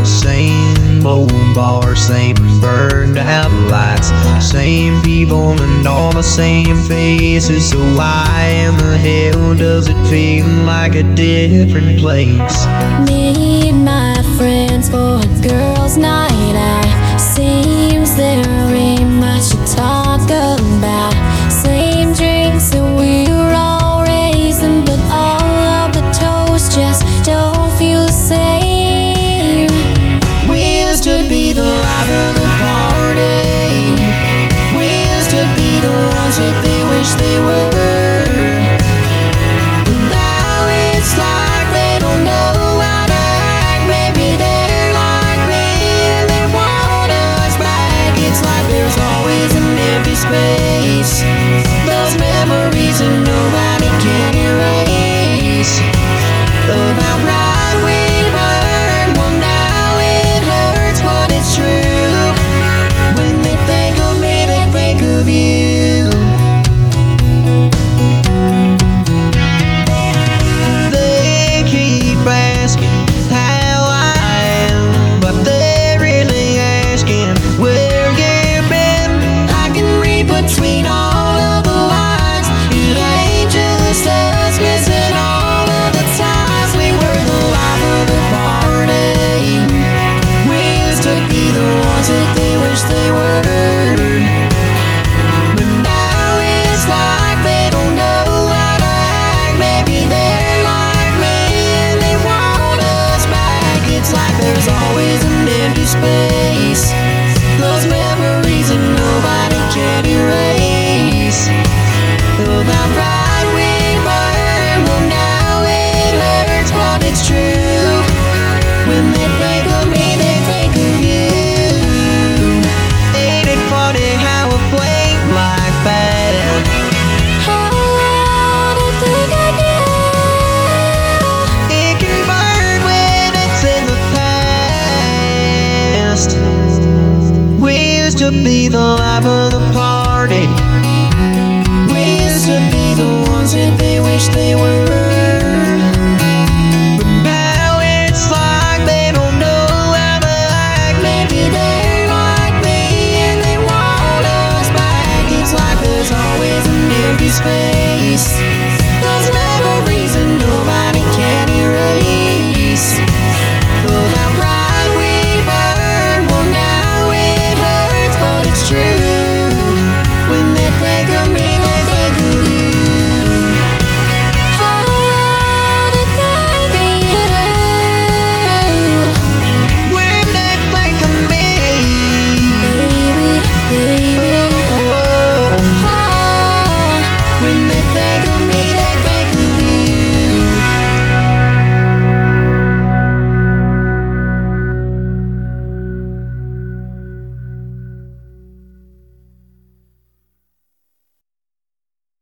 same old bar, same burned out lights, same people and all the same faces. So why in the hell does it feel like a different place? Me and my friends for a girls' night out. Seems there ain't much to talk about. Same drinks that we were all raising, but all of the toast just don't feel the same. We used to be the life of the party. We used to be the ones that they wish they were. But now it's like they don't know how to act. Maybe they're like me and they want us back. It's like there's always an empty space, those memories that nobody can erase. About right we burned, well now it hurts, but it's true. When they think of me, they think of you. They keep asking how I am, but they're really asking where you've been. I can read between all of the lines. It ain't just us missing all of the times we were the life of the party. We used to be the ones that they wish they were. But now it's like they don't know how to act. Maybe they're like me and they want us back. It's like there's always an empty space, those memories that nobody can erase. About right we burn, well now it hurts, but it's true. When they think of me, they think of you. Ain't it funny how a flame like that How to think of you. it can burn when it's in the past? We used to be the life of the party. We used to be the ones that they wish they were.